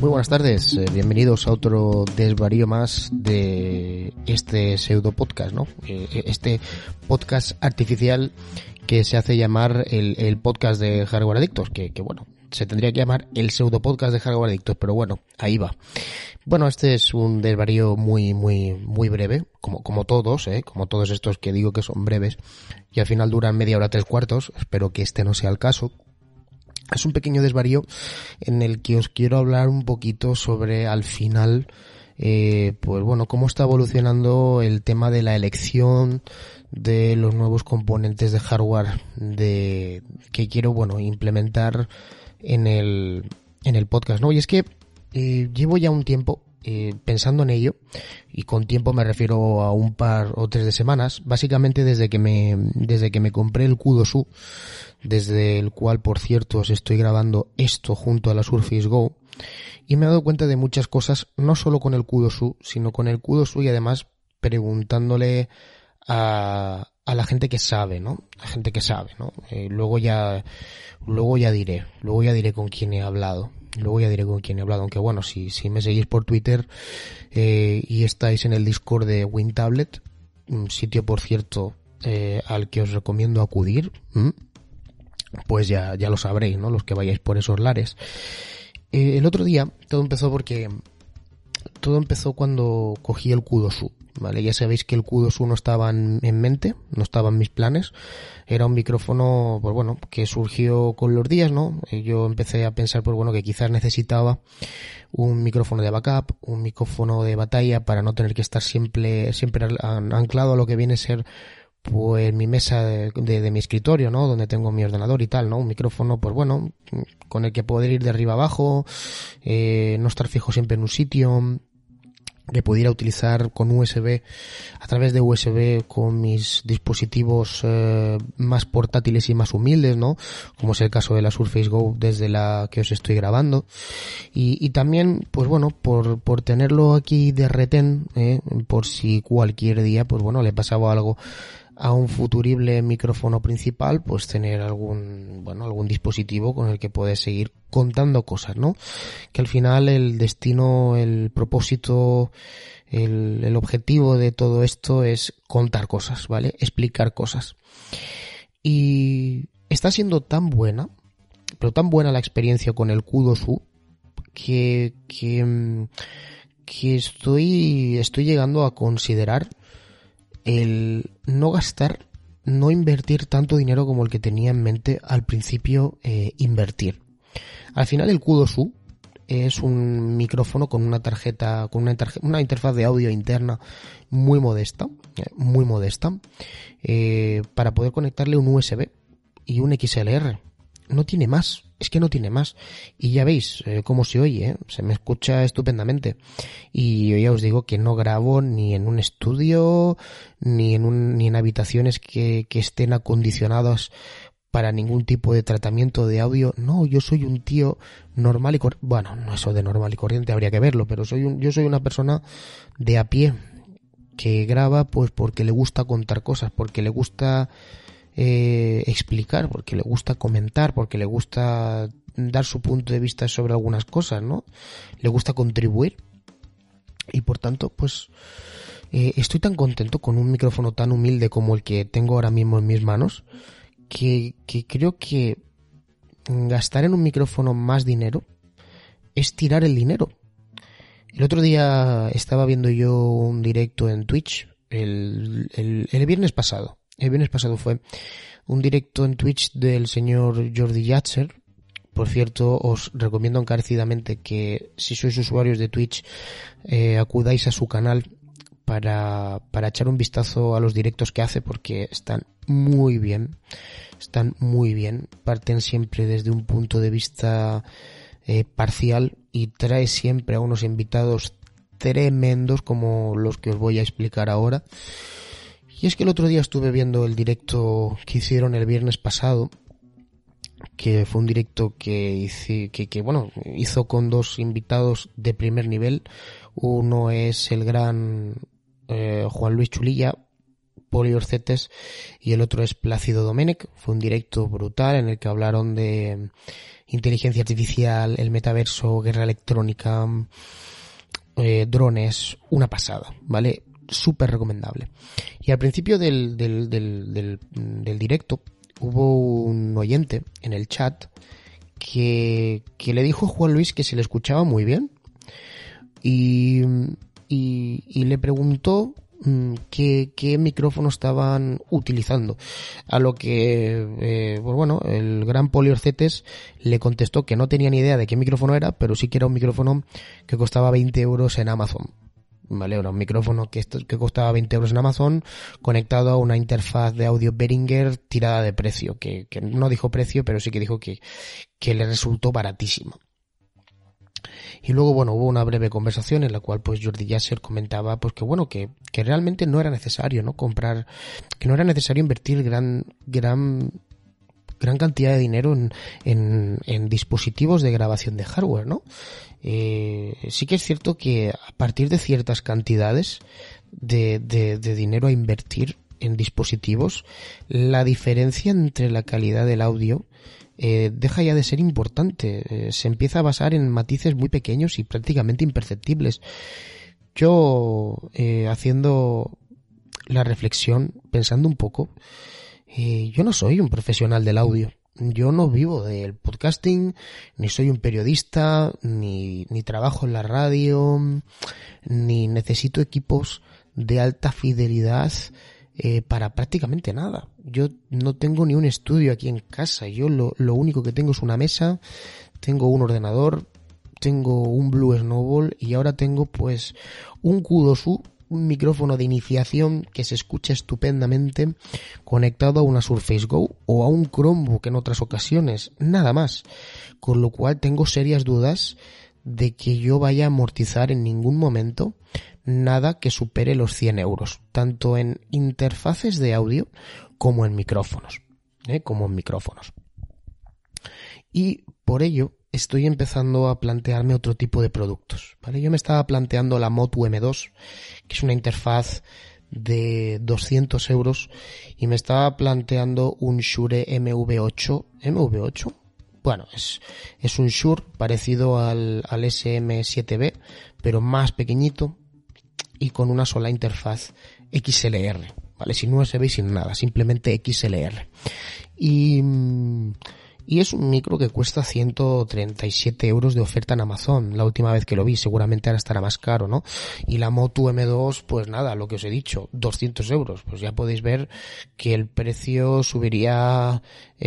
Muy buenas tardes, bienvenidos a otro desvarío más de este pseudo podcast, ¿no? Este podcast artificial que se hace llamar el podcast de Hardware Adictos, que bueno, se tendría que llamar el pseudo podcast de Hardware Adictos, pero bueno, ahí va. Bueno, este es un desvarío muy breve, como todos, como todos estos que digo que son breves y al final duran media hora, 3/4, espero que este no sea el caso. Es un pequeño desvarío en el que os quiero hablar un poquito sobre, al final, pues bueno, cómo está evolucionando el tema de la elección de los nuevos componentes de hardware que quiero, bueno, implementar en el podcast, ¿no? Y es que llevo ya un tiempo pensando en ello, y con tiempo me refiero a un par o 3 de semanas, básicamente desde que me compré el Q2U, desde el cual, por cierto, os estoy grabando esto junto a la Surface Go, y me he dado cuenta de muchas cosas, no solo con el Q2U, sino con el Q2U y además preguntándole a la gente que sabe, ¿no? La gente que sabe, ¿no? Luego ya diré con quién he hablado. Aunque bueno, si me seguís por Twitter y estáis en el Discord de WinTablet, un sitio, por cierto, al que os recomiendo acudir, pues ya lo sabréis, ¿no? Los que vayáis por esos lares. El otro día todo empezó cuando cogí el Q2U, ¿vale? Ya sabéis que el Q2U no estaba en mente, no estaba en mis planes. Era un micrófono, pues bueno, que surgió con los días, ¿no? Yo empecé a pensar, pues bueno, que quizás necesitaba un micrófono de backup, un micrófono de batalla para no tener que estar siempre anclado a lo que viene a ser, pues, mi mesa de mi escritorio, ¿no? Donde tengo mi ordenador y tal, ¿no? Un micrófono, pues bueno, con el que poder ir de arriba abajo, no estar fijo siempre en un sitio, que pudiera utilizar con USB, a través de USB, con mis dispositivos más portátiles y más humildes, ¿no? Como es el caso de la Surface Go, desde la que os estoy grabando. Y también, pues bueno, por tenerlo aquí de retén, por si cualquier día, pues bueno, le pasaba algo a un futurible micrófono principal, pues tener algún dispositivo con el que puedes seguir contando cosas, ¿no? Que al final el destino, el propósito, el objetivo de todo esto es contar cosas, ¿vale? Explicar cosas. Y está siendo tan buena, pero tan buena la experiencia con el Q2U que estoy llegando a considerar el no gastar, no invertir tanto dinero como el que tenía en mente al principio invertir. Al final el Q2U es un micrófono con una interfaz de audio interna muy modesta, para poder conectarle un USB y un XLR. No tiene más, es que no tiene más. Y ya veis cómo se oye, se me escucha estupendamente. Y yo ya os digo que no grabo ni en un estudio, ni en habitaciones que estén acondicionadas para ningún tipo de tratamiento de audio. No, yo soy un tío normal y corriente. Bueno, no, eso de normal y corriente habría que verlo, pero yo soy una persona de a pie que graba pues porque le gusta contar cosas, porque le gusta explicar, porque le gusta comentar, porque le gusta dar su punto de vista sobre algunas cosas, ¿no? Le gusta contribuir, y por tanto, pues estoy tan contento con un micrófono tan humilde como el que tengo ahora mismo en mis manos, que creo que gastar en un micrófono más dinero es tirar el dinero. El otro día estaba viendo yo un directo en Twitch, el viernes pasado. El viernes pasado fue un directo en Twitch del señor Jordi Yatzer. Por cierto, os recomiendo encarecidamente que, si sois usuarios de Twitch, acudáis a su canal para echar un vistazo a los directos que hace, porque están muy bien. Parten siempre desde un punto de vista parcial y trae siempre a unos invitados tremendos como los que os voy a explicar ahora. Y es que el otro día estuve viendo el directo que hicieron el viernes pasado, que fue un directo que hizo con 2 invitados de primer nivel. Uno es el gran Juan Luis Chulilla, Poliorcetes y el otro es Plácido Domenech. Fue un directo brutal en el que hablaron de inteligencia artificial, el metaverso, guerra electrónica, drones, una pasada, ¿vale? Súper recomendable. Y al principio del directo hubo un oyente en el chat que le dijo a Juan Luis que se le escuchaba muy bien y le preguntó qué micrófono estaban utilizando, a lo que pues bueno, el gran Poliorcetes le contestó que no tenía ni idea de qué micrófono era, pero sí que era un micrófono que costaba 20 euros en Amazon. Vale, era un micrófono que costaba 20 euros en Amazon, conectado a una interfaz de audio Behringer tirada de precio, que no dijo precio, pero sí que dijo que le resultó baratísimo. Y luego, bueno, hubo una breve conversación en la cual pues Jordi Yasser comentaba pues que bueno, que realmente no era necesario, ¿no? Comprar, que no era necesario invertir gran cantidad de dinero en dispositivos de grabación de hardware, ¿no? Sí que es cierto que a partir de ciertas cantidades de dinero a invertir en dispositivos, la diferencia entre la calidad del audio deja ya de ser importante. Se empieza a basar en matices muy pequeños y prácticamente imperceptibles. Yo, haciendo la reflexión, pensando un poco, yo no soy un profesional del audio. Yo no vivo del podcasting, ni soy un periodista, ni trabajo en la radio, ni necesito equipos de alta fidelidad para prácticamente nada. Yo no tengo ni un estudio aquí en casa. Yo lo único que tengo es una mesa, tengo un ordenador, tengo un Blue Snowball y ahora tengo pues un Q2U, un micrófono de iniciación que se escucha estupendamente conectado a una Surface Go o a un Chromebook en otras ocasiones, nada más. Con lo cual tengo serias dudas de que yo vaya a amortizar en ningún momento nada que supere los 100 euros, tanto en interfaces de audio como en micrófonos, Y por ello estoy empezando a plantearme otro tipo de productos, ¿vale? Yo me estaba planteando la Motu M2, que es una interfaz de 200 euros, y me estaba planteando un Shure MV8, bueno, es un Shure parecido al SM7B, pero más pequeñito y con una sola interfaz XLR, ¿vale? Sin USB y sin nada, simplemente XLR. Y es un micro que cuesta 137 euros de oferta en Amazon, la última vez que lo vi. Seguramente ahora estará más caro, ¿no? Y la Motu M2, pues nada, lo que os he dicho, 200 euros. Pues ya podéis ver que el precio subiría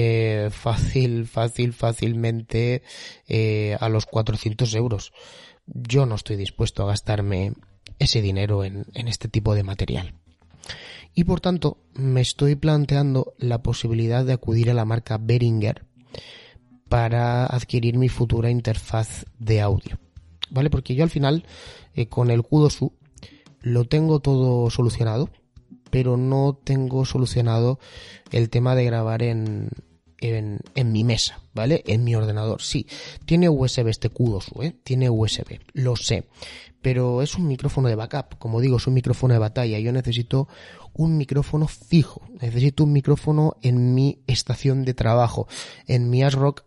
fácilmente a los 400 euros. Yo no estoy dispuesto a gastarme ese dinero en este tipo de material. Y por tanto, me estoy planteando la posibilidad de acudir a la marca Behringer para adquirir mi futura interfaz de audio, ¿vale? Porque yo al final, con el Q2U, lo tengo todo solucionado, pero no tengo solucionado el tema de grabar en mi mesa, ¿vale? En mi ordenador. Sí, tiene USB este Q2U, tiene USB, lo sé, pero es un micrófono de backup, como digo, es un micrófono de batalla. Yo necesito un micrófono fijo, necesito un micrófono en mi estación de trabajo, en mi ASRock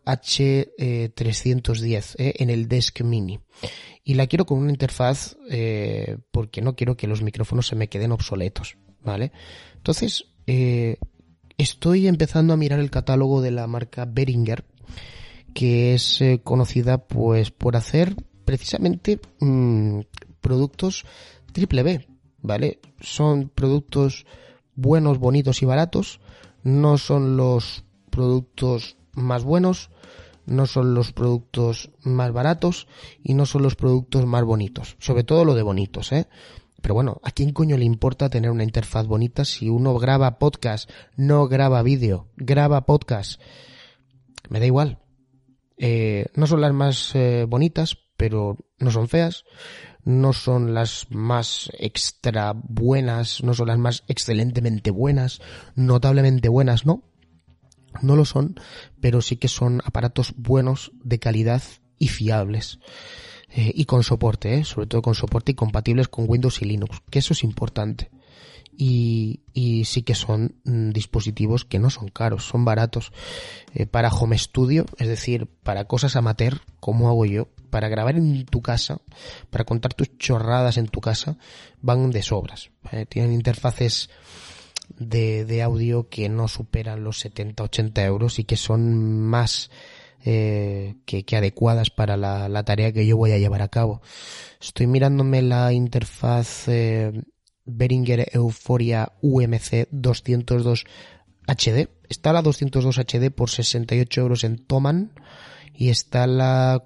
H310, en el Desk Mini. Y la quiero con una interfaz porque no quiero que los micrófonos se me queden obsoletos, ¿vale? Entonces, estoy empezando a mirar el catálogo de la marca Behringer, que es conocida pues por hacer precisamente productos triple B, ¿vale? Son productos buenos, bonitos y baratos. No son los productos más buenos, no son los productos más baratos y no son los productos más bonitos. Sobre todo lo de bonitos, Pero bueno, ¿a quién coño le importa tener una interfaz bonita si uno graba podcast, no graba vídeo, graba podcast? Me da igual. No son las más bonitas, pero no son feas. No son las más extra buenas, no son las más excelentemente buenas, notablemente buenas, no. No lo son, pero sí que son aparatos buenos, de calidad y fiables. Y con soporte, sobre todo con soporte y compatibles con Windows y Linux, que eso es importante. y sí que son dispositivos que no son caros, son baratos. Para home studio, es decir, para cosas amateur, como hago yo, para grabar en tu casa, para contar tus chorradas en tu casa, van de sobras. Tienen interfaces de audio que no superan los 70-80 euros y que son más que adecuadas para la tarea que yo voy a llevar a cabo. Estoy mirándome la interfaz Behringer Euphoria UMC 202 HD. Está la 202 HD por 68 euros en Thomann y está la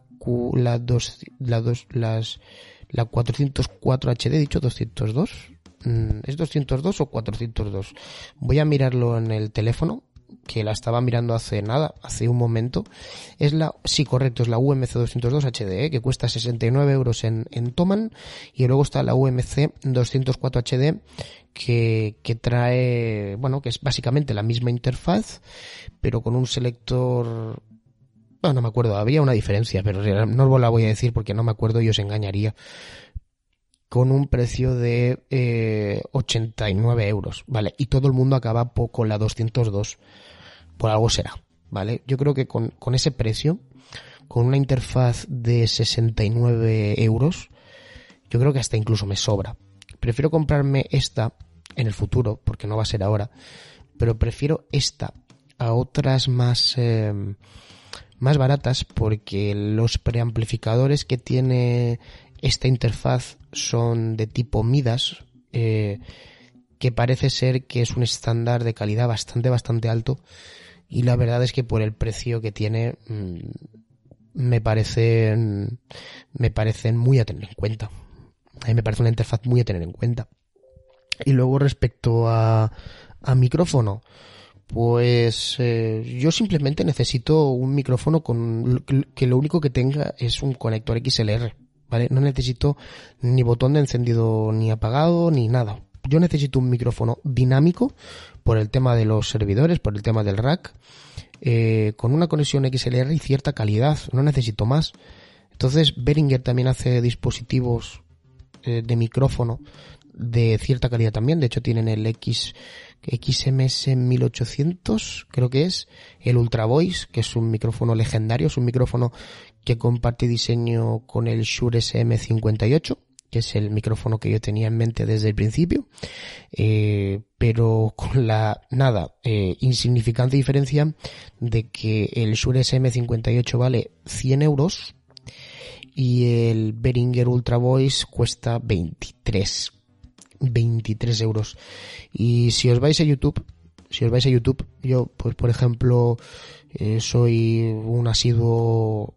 404 HD, he dicho 202. ¿Es 202 o 402? Voy a mirarlo en el teléfono, que la estaba mirando hace un momento. Sí, correcto, es la UMC 202 HD, que cuesta 69 euros en Thomann, y luego está la UMC 204 HD, que trae, bueno, que es básicamente la misma interfaz, pero con un selector. Bueno, no me acuerdo, había una diferencia, pero no os la voy a decir porque no me acuerdo y os engañaría. Con un precio de 89 euros, ¿vale? Y todo el mundo acaba con la 202, por algo será, ¿vale? Yo creo que con ese precio, con una interfaz de 69 euros, yo creo que hasta incluso me sobra. Prefiero comprarme esta en el futuro, porque no va a ser ahora, pero prefiero esta a otras más baratas, porque los preamplificadores que tiene esta interfaz son de tipo Midas, que parece ser que es un estándar de calidad bastante alto, y la verdad es que por el precio que tiene me parecen muy a tener en cuenta. A mí me parece una interfaz muy a tener en cuenta. Y luego respecto a micrófono, pues yo simplemente necesito un micrófono que lo único que tenga es un conector XLR, ¿vale? No necesito ni botón de encendido ni apagado ni nada. Yo necesito un micrófono dinámico por el tema de los servidores, por el tema del rack, con una conexión XLR y cierta calidad. No necesito más. Entonces Behringer también hace dispositivos de micrófono de cierta calidad también. De hecho tienen el XMS 1800, creo que es, el Ultra Voice, que es un micrófono legendario, es un micrófono que comparte diseño con el Shure SM58, que es el micrófono que yo tenía en mente desde el principio, pero con la insignificante diferencia de que el Shure SM58 vale 100 euros y el Behringer Ultra Voice cuesta 23 euros. Y si os vais a YouTube, yo, pues por ejemplo, soy un asiduo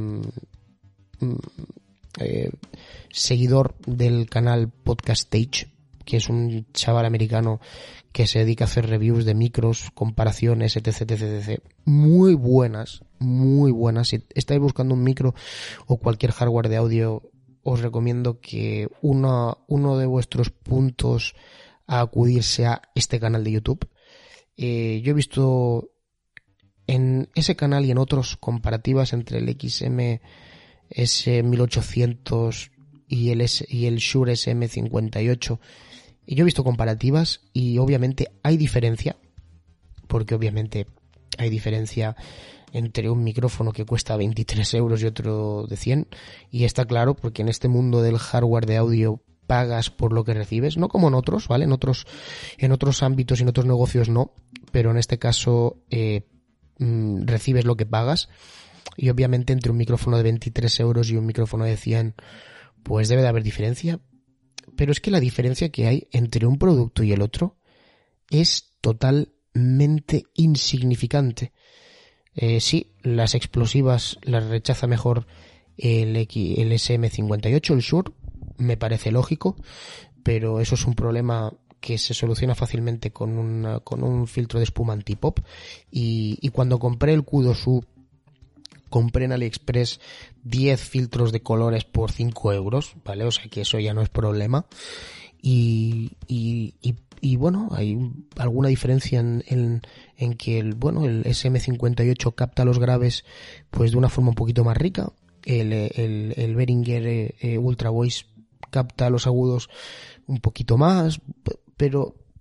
seguidor del canal Podcast Stage, que es un chaval americano que se dedica a hacer reviews de micros, comparaciones, etc. Muy buenas. Si estáis buscando un micro o cualquier hardware de audio, os recomiendo que uno de vuestros puntos a acudir sea este canal de YouTube. Yo he visto en ese canal y en otros comparativas entre el XMS 1800 y el Shure SM58. Y yo he visto comparativas y obviamente hay diferencia, porque obviamente hay diferencia entre un micrófono que cuesta 23 euros y otro de 100, y está claro porque en este mundo del hardware de audio pagas por lo que recibes, no como en otros, ¿vale? En otros ámbitos y en otros negocios no, pero en este caso recibes lo que pagas, y obviamente entre un micrófono de 23 euros y un micrófono de 100 pues debe de haber diferencia, pero es que la diferencia que hay entre un producto y el otro es totalmente insignificante. Sí, las explosivas las rechaza mejor el SM58, el Shure, me parece lógico, pero eso es un problema que se soluciona fácilmente con un filtro de espuma antipop, y cuando compré el Kudosu, compré en AliExpress 10 filtros de colores por 5 euros, ¿vale? O sea que eso ya no es problema. Y bueno, hay alguna diferencia en que el SM58 capta los graves pues de una forma un poquito más rica. El Behringer Ultra Voice capta los agudos un poquito más, pero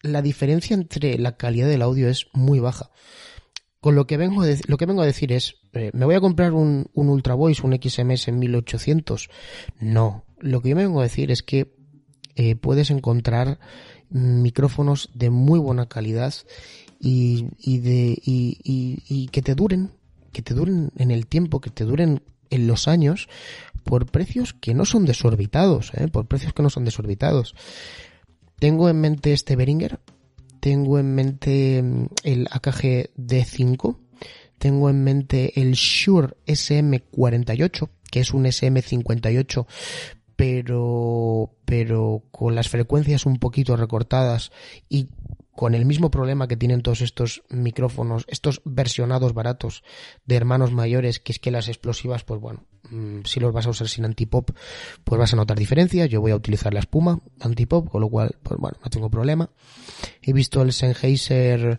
la diferencia entre la calidad del audio es muy baja. Con lo que vengo a decir es, ¿me voy a comprar un Ultra Voice, un XMS en 1800? No. Lo que yo me vengo a decir es que puedes encontrar micrófonos de muy buena calidad y que te duren en el tiempo, que te duren en los años, por precios que no son desorbitados, Tengo en mente este Behringer, tengo en mente el AKG D5, tengo en mente el Shure SM48, que es un SM58, pero con las frecuencias un poquito recortadas y con el mismo problema que tienen todos estos micrófonos, estos versionados baratos de hermanos mayores, que es que las explosivas, pues bueno, si los vas a usar sin antipop, pues vas a notar diferencias. Yo voy a utilizar la espuma antipop, con lo cual, pues bueno, no tengo problema. He visto el Sennheiser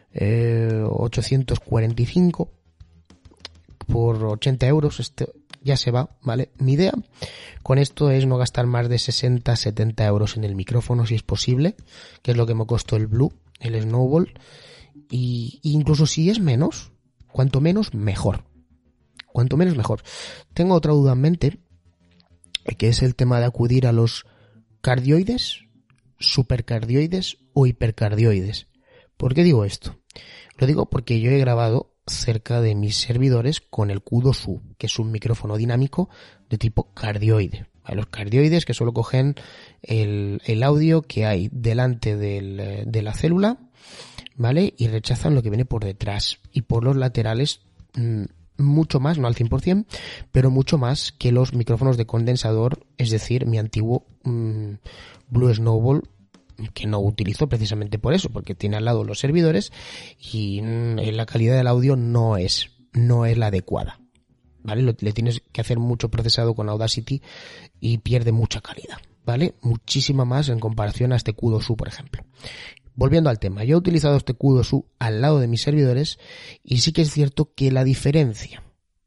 845 por 80 euros, ya se va, ¿vale? Mi idea con esto es no gastar más de 60-70 euros en el micrófono, si es posible, que es lo que me costó el Blue, el Snowball, y incluso si es menos, cuanto menos, mejor. Cuanto menos, mejor. Tengo otra duda en mente, que es el tema de acudir a los cardioides, supercardioides o hipercardioides. ¿Por qué digo esto? Lo digo porque yo he grabado cerca de mis servidores con el Q2U, que es un micrófono dinámico de tipo cardioide. Los cardioides que solo cogen el audio que hay delante de la célula, ¿vale? Y rechazan lo que viene por detrás. Y por los laterales, mucho más, no al 100%, pero mucho más que los micrófonos de condensador, es decir, mi antiguo Blue Snowball, que no utilizo precisamente por eso, porque tiene al lado los servidores y la calidad del audio no es la adecuada, ¿vale? Le tienes que hacer mucho procesado con Audacity y pierde mucha calidad, ¿vale? Muchísima más en comparación a este Q2U, por ejemplo. Volviendo al tema, yo he utilizado este Q2U al lado de mis servidores y sí que es cierto que la diferencia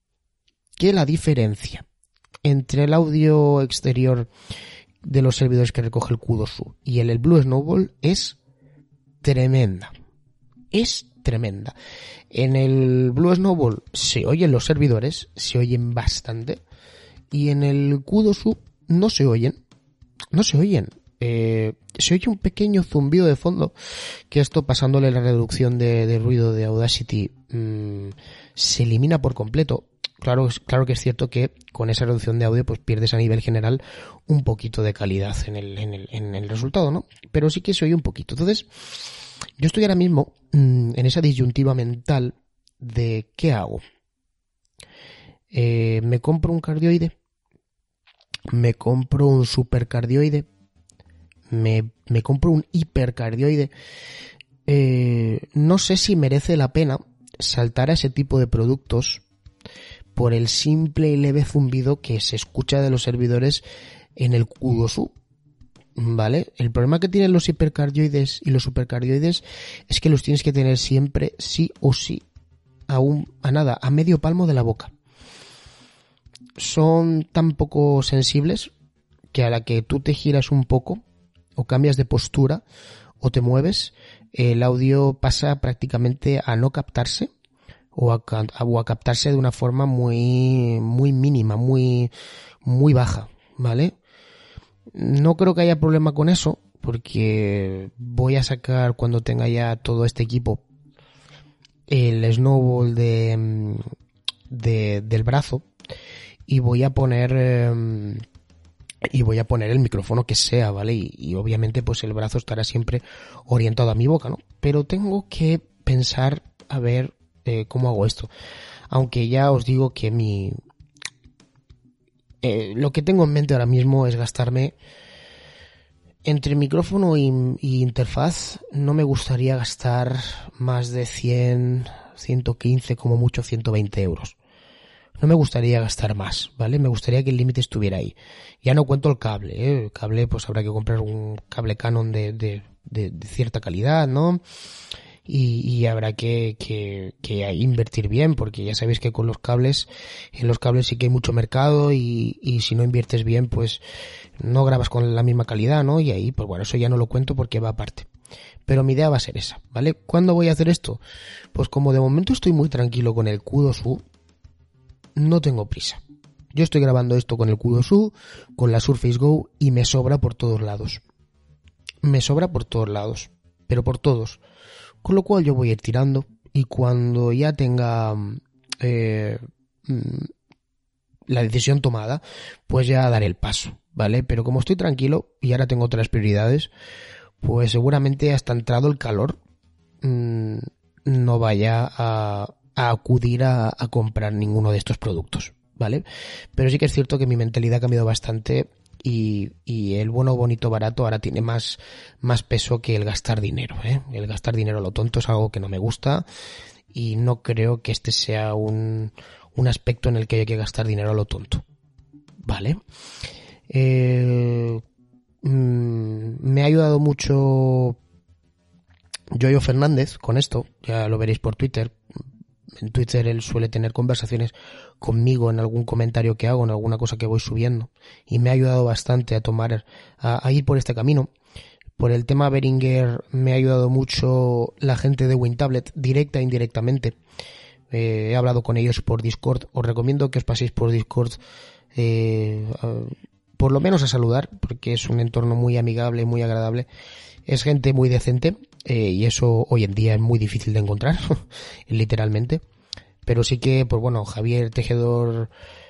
entre el audio exterior de los servidores que recoge el Q2U y el Blue Snowball es tremenda. Es tremenda. En el Blue Snowball se oyen los servidores, se oyen bastante, y en el Q2U no se oyen. Se oye un pequeño zumbido de fondo, que esto, pasándole la reducción de ruido de Audacity, se elimina por completo. Claro que es cierto que con esa reducción de audio pues pierdes a nivel general un poquito de calidad en el resultado, ¿no? Pero sí que se oye un poquito. Entonces, yo estoy ahora mismo en esa disyuntiva mental de ¿qué hago? ¿Me compro un cardioide? ¿Me compro un supercardioide? ¿Me compro un hipercardioide? No sé si merece la pena saltar a ese tipo de productos por el simple y leve zumbido que se escucha de los servidores en el Q2U, ¿vale? El problema que tienen los hipercardioides y los supercardioides es que los tienes que tener siempre, sí o sí, a medio palmo de la boca. Son tan poco sensibles que a la que tú te giras un poco o cambias de postura o te mueves, el audio pasa prácticamente a no captarse o a captarse de una forma muy mínima, muy baja, ¿vale? No creo que haya problema con eso, porque voy a sacar, cuando tenga ya todo este equipo, el Snowball del brazo, y voy a poner el micrófono que sea, ¿vale? Y obviamente pues el brazo estará siempre orientado a mi boca, ¿no? Pero tengo que pensar a ver cómo hago esto. Aunque ya os digo que lo que tengo en mente ahora mismo es gastarme entre micrófono y interfaz. No me gustaría gastar más de 100, 115, como mucho 120 euros. No me gustaría gastar más, ¿vale? Me gustaría que el límite estuviera ahí. Ya no cuento el cable, ¿eh? El cable, pues habrá que comprar un cable Canon de cierta calidad, ¿no? Y habrá que invertir bien, porque ya sabéis que en los cables sí que hay mucho mercado y si no inviertes bien, pues no grabas con la misma calidad, ¿no? Y ahí, pues bueno, eso ya no lo cuento porque va aparte. Pero mi idea va a ser esa, ¿vale? ¿Cuándo voy a hacer esto? Pues como de momento estoy muy tranquilo con el Q2U, no tengo prisa. Yo estoy grabando esto con el Q2U, con la Surface Go, y me sobra por todos lados. Me sobra por todos lados, pero por todos. Con lo cual yo voy a ir tirando, y cuando ya tenga la decisión tomada, pues ya daré el paso, ¿vale? Pero como estoy tranquilo y ahora tengo otras prioridades, pues seguramente hasta entrado el calor no vaya a acudir a comprar ninguno de estos productos, ¿vale? Pero sí que es cierto que mi mentalidad ha cambiado bastante y el bueno, bonito, barato ahora tiene más peso que el gastar dinero, ¿eh? El gastar dinero a lo tonto es algo que no me gusta y no creo que este sea un aspecto en el que hay que gastar dinero a lo tonto, ¿vale? Me ha ayudado mucho Yoyo Fernández con esto, ya lo veréis por Twitter. En Twitter él suele tener conversaciones conmigo en algún comentario que hago, en alguna cosa que voy subiendo, y me ha ayudado bastante a ir por este camino. Por el tema Behringer me ha ayudado mucho la gente de WinTablet, directa e indirectamente. He hablado con ellos por Discord. Os recomiendo que os paséis por Discord, por lo menos a saludar, porque es un entorno muy amigable, muy agradable. Es gente muy decente, y eso hoy en día es muy difícil de encontrar, literalmente. Pero sí que, pues bueno, Javier Tejedor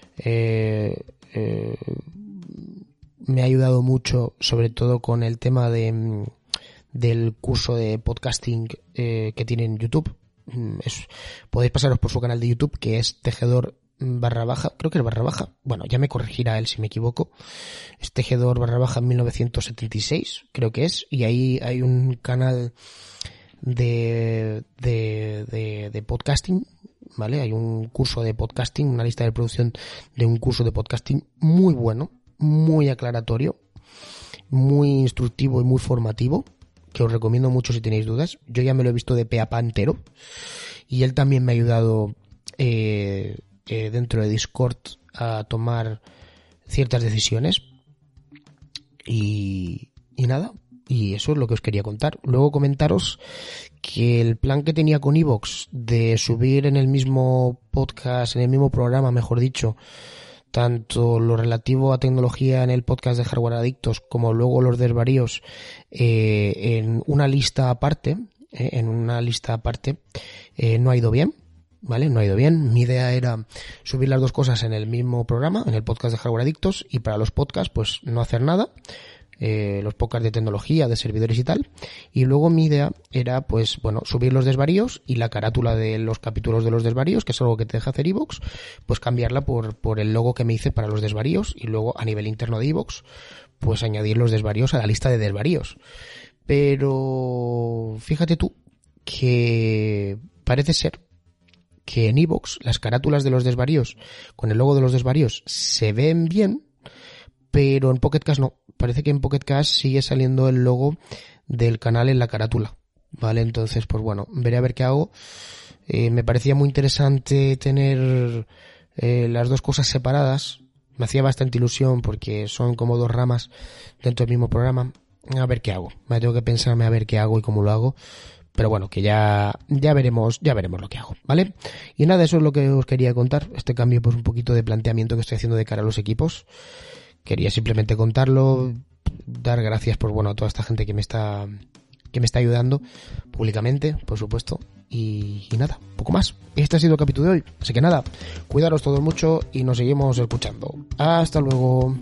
me ha ayudado mucho, sobre todo con el tema del curso de podcasting que tiene en YouTube. Podéis pasaros por su canal de YouTube, que es Tejedor /, creo que es /, bueno, ya me corregirá él si me equivoco, es Tejedor / 1976, creo que es, y ahí hay un canal de podcasting, ¿vale? Hay un curso de podcasting, una lista de producción de un curso de podcasting muy bueno, muy aclaratorio, muy instructivo y muy formativo, que os recomiendo mucho si tenéis dudas. Yo ya me lo he visto de pe a pa entero, y él también me ha ayudado dentro de Discord a tomar ciertas decisiones y nada, y eso es lo que os quería contar. Luego comentaros que el plan que tenía con iVoox de subir en el mismo podcast, en el mismo programa, mejor dicho, tanto lo relativo a tecnología en el podcast de Hardware Adictos como luego los desvaríos en una lista aparte, no ha ido bien, ¿vale? No ha ido bien. Mi idea era subir las dos cosas en el mismo programa, en el podcast de Hardware Adictos, y para los podcasts pues no hacer nada, los podcasts de tecnología, de servidores y tal. Y luego mi idea era, pues bueno, subir los desvaríos y la carátula de los capítulos de los desvaríos, que es algo que te deja hacer iVoox, pues cambiarla por el logo que me hice para los desvaríos, y luego a nivel interno de iVoox pues añadir los desvaríos a la lista de desvaríos. Pero fíjate tú que parece ser que en iVoox las carátulas de los desvaríos con el logo de los desvaríos se ven bien, pero en Pocket Cast no. Parece que en Pocket Cast sigue saliendo el logo del canal en la carátula, ¿vale? Entonces, pues bueno, veré a ver qué hago. Me parecía muy interesante tener las dos cosas separadas. Me hacía bastante ilusión porque son como dos ramas dentro del mismo programa. A ver qué hago. Me tengo que pensarme a ver qué hago y cómo lo hago. Pero bueno, que ya veremos lo que hago, ¿vale? Y nada, eso es lo que os quería contar. Este cambio, pues un poquito de planteamiento que estoy haciendo de cara a los equipos. Quería simplemente contarlo, dar gracias por a toda esta gente que me está ayudando públicamente, por supuesto, y nada, poco más. Este ha sido el capítulo de hoy, así que nada, cuidaros todos mucho y nos seguimos escuchando. Hasta luego.